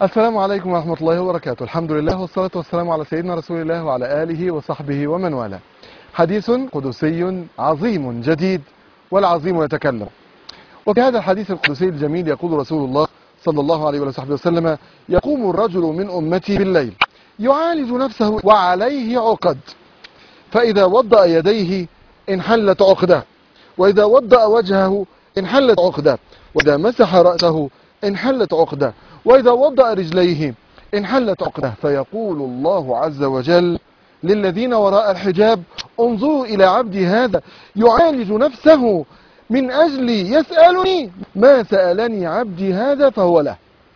السلام عليكم ورحمة الله وبركاته. الحمد لله والصلاة والسلام على سيدنا رسول الله وعلى آله وصحبه ومن والاه. حديث قدسي عظيم جديد، والعظيم يتكلم. وفي هذا الحديث القدسي الجميل يقول رسول الله صلى الله عليه وصحبه وسلم: يقوم الرجل من أمتي بالليل يعالج نفسه وعليه عقد، فإذا وضأ يديه انحلت عقده، وإذا وضأ وجهه انحلت عقده، وإذا مسح رأسه انحلت عقده، وإذا وضأ رجليه انحلت عقده. فيقول الله عز وجل للذين وراء الحجاب: انظروا إلى عبدي هذا يعالج نفسه من أجلي، يسألني ما سألني عبدي هذا فهو له.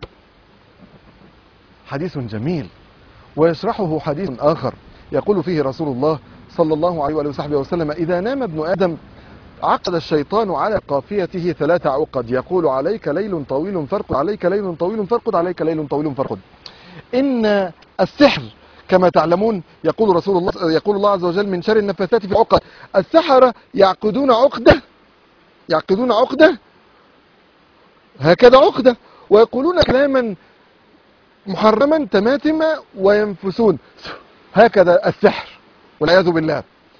حديث جميل. ويشرحه حديث آخر يقول فيه رسول الله صلى الله عليه وصحبه وسلم: إذا نام ابن آدم عقد الشيطان على قافيته 3 عقد، يقول: عليك ليل طويل فارقد، عليك ليل طويل فارقد، عليك ليل طويل فارقد. إن السحر كما تعلمون يقول الله عز وجل: من شر النفاثات في العقد. السحرة يعقدون عقدة هكذا عقدة، ويقولون كلاما محرما تماتما وينفسون هكذا السحر والعياذ بالله،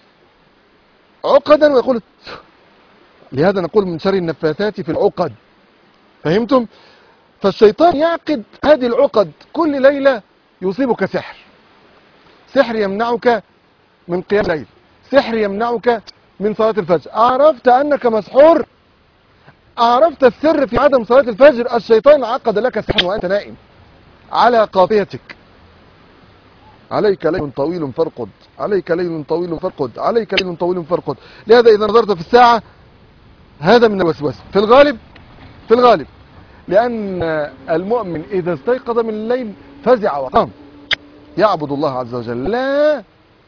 عقدا ويقول. لهذا نقول من شر النفاثات في العقد. فهمتم؟ فالشيطان يعقد هذه العقد كل ليلة، يصيبك سحر يمنعك من قيام الليل، سحر يمنعك من صلاة الفجر. عرفت أنك مسحور، عرفت السر في عدم صلاة الفجر، الشيطان عقد لك سحر وأنت نائم على قافيتك: عليك ليل طويل فارقد، عليك ليل طويل فارقد، عليك ليل طويل فارقد. لهذا إذا نظرت في الساعة هذا من الوسوسة في الغالب، لأن المؤمن إذا استيقظ من الليل فزع وقام يعبد الله عز وجل، لا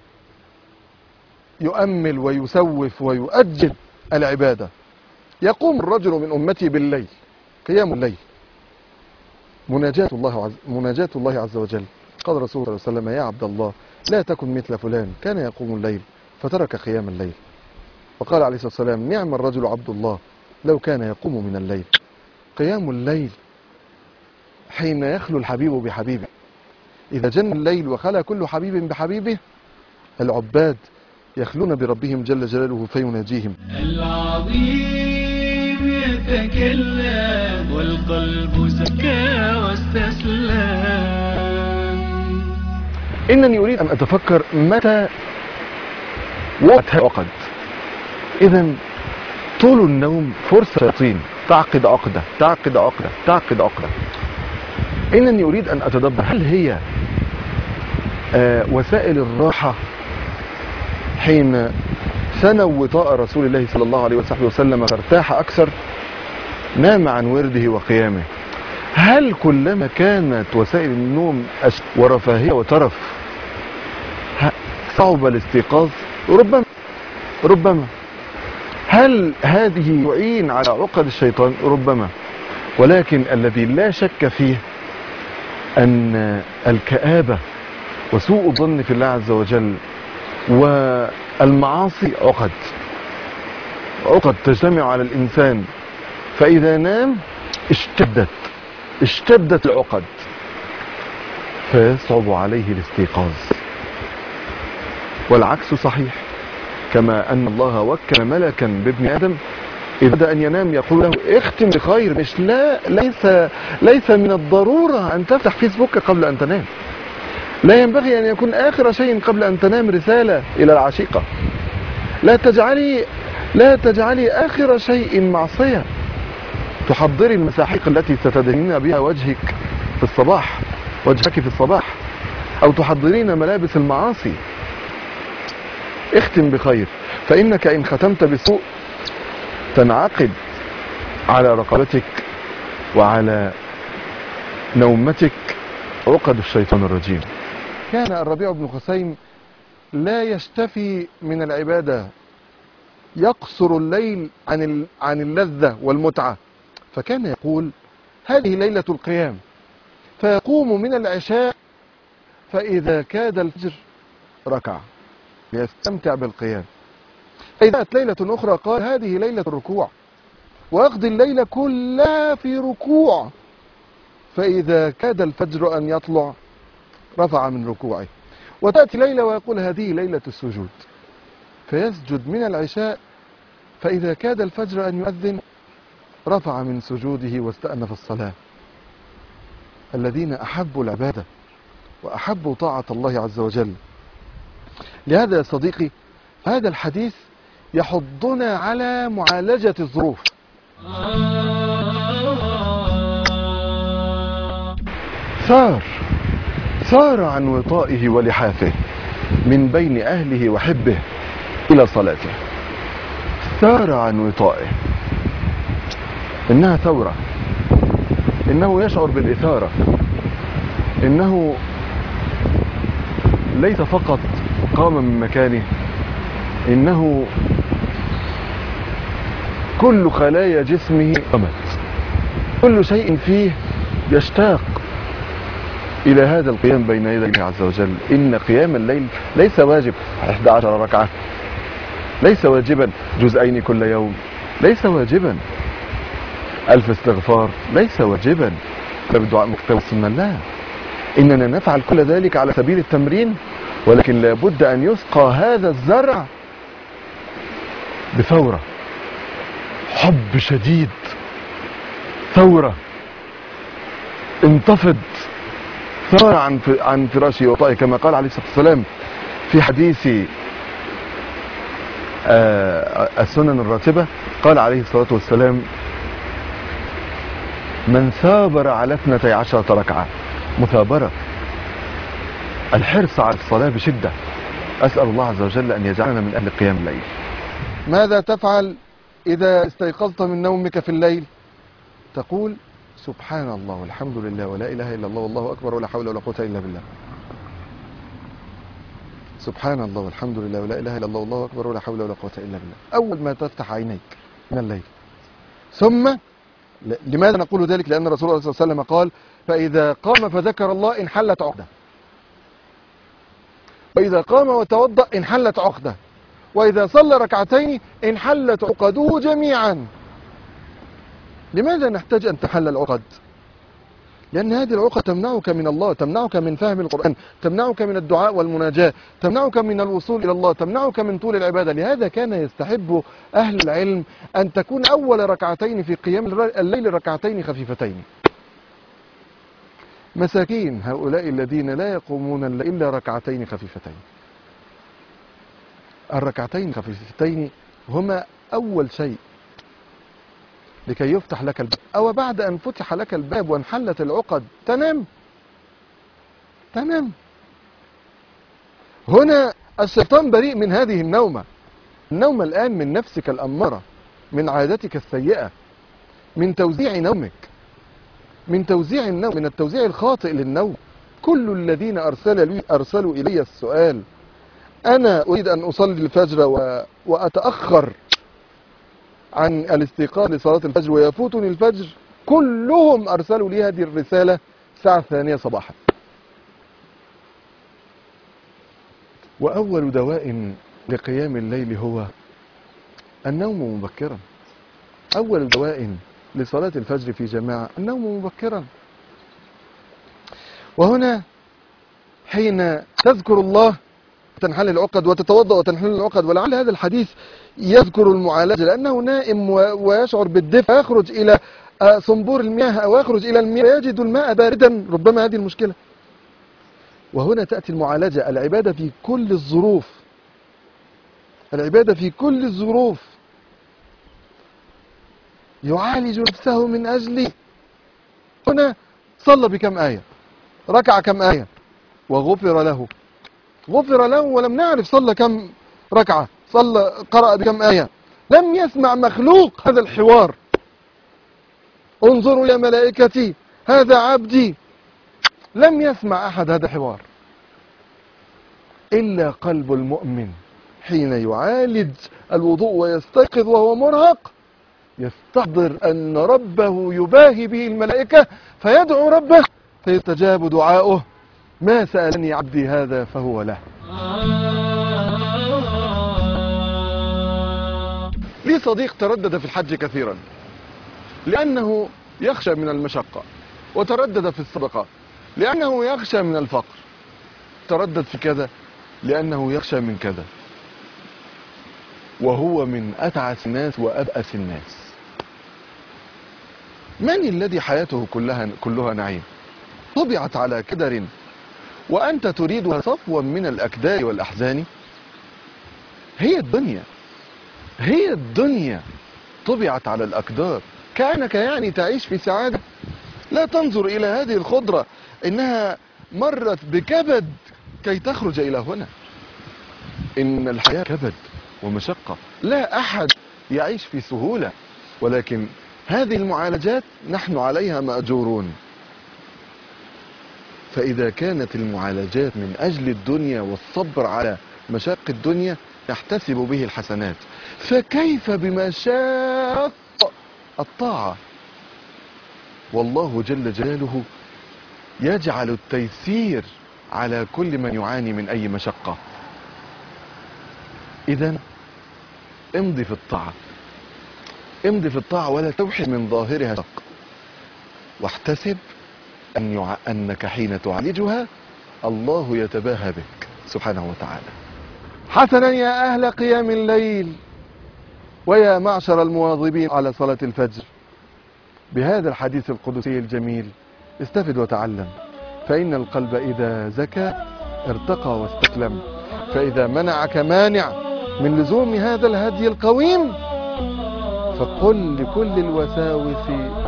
يؤمل ويسوف ويؤجل العبادة. يقوم الرجل من أمتي بالليل، قيام الليل، مناجاة الله عز وجل. قال رسول الله صلى الله عليه وسلم: يا عبد الله لا تكن مثل فلان كان يقوم الليل فترك قيام الليل. وقال عليه الصلاة والسلام: نعم الرجل عبد الله لو كان يقوم من الليل. قيام الليل حين يخلو الحبيب بحبيبه. إذا جن الليل وخلى كل حبيب بحبيبه، العباد يخلون بربهم جل جلاله فيناجيهم. العظيم يتكلم والقلب زكى واستسلم. إنني أريد أن أتفكر متى وقت عقد. إذن طول النوم فرصة شياطين تعقد عقدة. إنني أريد أن أتدبر، هل هي وسائل الراحة حين سنوا وطاء رسول الله صلى الله عليه وسلم فارتاح أكثر، نام عن ورده وقيامه؟ هل كلما كانت وسائل النوم ورفاهية وترف صعب الاستيقاظ؟ ربما. هل هذه تعين على عقد الشيطان؟ ربما. ولكن الذي لا شك فيه أن الكآبة وسوء الظن في الله عز وجل والمعاصي عقد تجتمع على الإنسان، فإذا نام اشتدت العقد فيصعب عليه الاستيقاظ. والعكس صحيح، كما أن الله وكل ملكا بابن آدم إذا بدأ أن ينام يقول له: اختم بخير. ليس من الضرورة أن تفتح فيسبوك قبل أن تنام. لا ينبغي أن يكون آخر شيء قبل أن تنام رسالة إلى العشيقة. لا تجعلي آخر شيء معصية. تحضري المساحيق التي ستدهنين بها وجهك في الصباح، أو تحضرين ملابس المعاصي. اختم بخير، فإنك إن ختمت بسوء تنعقد على رقبتك وعلى نومتك عقد الشيطان الرجيم. كان الربيع بن خثيم لا يشتفي من العبادة، يقصر الليل عن اللذة والمتعة، فكان يقول: هذه ليلة القيام، فيقوم من العشاء فإذا كاد الفجر ركع ليستمتع بالقيام. فإذا جاءت ليلة أخرى قال: هذه ليلة الركوع، ويقضي الليل كلها في ركوع، فإذا كاد الفجر أن يطلع رفع من ركوعه. وتأتي ليلة ويقول هذه ليلة السجود، فيسجد من العشاء، فإذا كاد الفجر أن يؤذن رفع من سجوده واستأنف الصلاة. الذين أحبوا العبادة وأحبوا طاعة الله عز وجل. لهذا يا صديقي هذا الحديث يحضنا على معالجة الظروف. سار عن وطائه ولحافه من بين أهله وحبه إلى صلاته. سار عن وطائه، إنها ثورة، إنه يشعر بالإثارة، إنه ليس فقط قام من مكانه، إنه كل خلايا جسمه قامت، كل شيء فيه يشتاق إلى هذا القيام بين يدي الله عز وجل. إن قيام الليل ليس واجب 11 ركعة، ليس واجبا جزئين كل يوم، ليس واجبا 1000 استغفار، ليس واجبا بالدعاء مكتب السنة، لا. إننا نفعل كل ذلك على سبيل التمرين، ولكن لابد أن يسقى هذا الزرع بثورة، حب شديد، ثورة، انتفض، ثار عن فراشه وطائه، كما قال عليه الصلاة والسلام في حديث السنن الراتبة. قال عليه الصلاة والسلام: من ثابر على 12 ركعة. مثابرة، الحرص على الصلاة بشدة. أسأل الله عز وجل أن يجعلنا من أهل قيام الليل. ماذا تفعل إذا استيقظت من نومك في الليل؟ تقول: سبحان الله والحمد لله ولا إله إلا الله والله أكبر ولا حول ولا قوة إلا بالله. سبحان الله والحمد لله ولا إله إلا الله والله أكبر ولا حول ولا قوة إلا بالله، أول ما تفتح عينيك من الليل. ثم لماذا نقول ذلك؟ لأن الرسول صلى الله عليه وسلم قال: فإذا قام فذكر الله انحلت عقدة، وإذا قام وتوضأ انحلت عقدة، وإذا صلى ركعتين انحلت عقده جميعا. لماذا نحتاج أن تحل العقد؟ لأن هذه العقد تمنعك من الله، تمنعك من فهم القرآن، تمنعك من الدعاء والمناجاة، تمنعك من الوصول إلى الله، تمنعك من طول العبادة. لهذا كان يستحب أهل العلم أن تكون أول ركعتين في قيام الليل ركعتين خفيفتين. مساكين هؤلاء الذين لا يقومون إلا ركعتين خفيفتين. الركعتين الخفيفتين هما أول شيء لكي يفتح لك الباب، أو بعد أن فتح لك الباب وانحلت العقد تنام. هنا الشيطان بريء من هذه النومة. النوم الآن من نفسك الأمارة، من عادتك السيئة، من توزيع نومك، من توزيع النوم، من التوزيع الخاطئ للنوم. كل الذين أرسلوا إلي السؤال: أنا أريد أن أصلي الفجر وأتأخر عن الاستيقاظ لصلاة الفجر ويفوتني الفجر، كلهم أرسلوا لي هذه الرسالة الساعة 2 صباحا. وأول دواء لقيام الليل هو النوم مبكرا. أول دواء لصلاة الفجر في جماعة النوم مبكرا. وهنا حين تذكر الله تنحل العقد، وتتوضأ وتنحل العقد. ولعل هذا الحديث يذكر المعالجة، لأنه نائم ويشعر بالدفء، يخرج إلى صنبور المياه أو يخرج إلى المياه يجد الماء باردا، ربما هذه المشكلة. وهنا تأتي المعالجة، العبادة في كل الظروف، العبادة في كل الظروف. يعالج نفسه من أجلي. هنا صلى بكم آية، ركع كم آية، وغفر له. غفر له ولم نعرف صلى كم ركعة، قرأ بكم آية. لم يسمع مخلوق هذا الحوار: انظروا يا ملائكتي هذا عبدي. لم يسمع أحد هذا الحوار إلا قلب المؤمن حين يعالج الوضوء ويستيقظ وهو مرهق، يستحضر أن ربه يباهي به الملائكة، فيدعو ربه فيستجاب دعاؤه: ما سألني عبدي هذا فهو له. لي صديق تردد في الحج كثيرا لأنه يخشى من المشقة، وتردد في الصدقة لأنه يخشى من الفقر، تردد في كذا لأنه يخشى من كذا، وهو من أتعس الناس وأبأس الناس. من الذي حياته كلها نعيم طبعت على كدر وأنت تريدها صفوا من الأكدار والأحزان؟ هي الدنيا طبعت على الأكدار، كأنك يعني تعيش في سعادة. لا تنظر إلى هذه الخضرة إنها مرت بكبد كي تخرج إلى هنا. إن الحياة كبد ومشقة، لا أحد يعيش في سهولة، ولكن هذه المعالجات نحن عليها مأجورون. فإذا كانت المعالجات من أجل الدنيا والصبر على مشاق الدنيا نحتسب به الحسنات، فكيف بمشاق الطاعة؟ والله جل جلاله يجعل التيسير على كل من يعاني من أي مشقة. إذن امضي في الطاعة ولا توحد من ظاهرها شق، واحتسب أنك حين تعالجها الله يتباهى بك سبحانه وتعالى. حسنا يا أهل قيام الليل ويا معشر المواظبين على صلاة الفجر، بهذا الحديث القدسي الجميل استفد وتعلم. فإن القلب إذا زكى ارتقى واستسلم، فإذا منعك مانع من لزوم هذا الهدي القويم فقل لكل الوساوس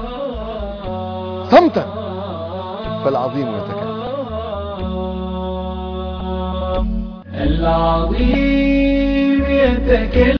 صمتا فالعظيم يتكلم. العظيم يتكلم.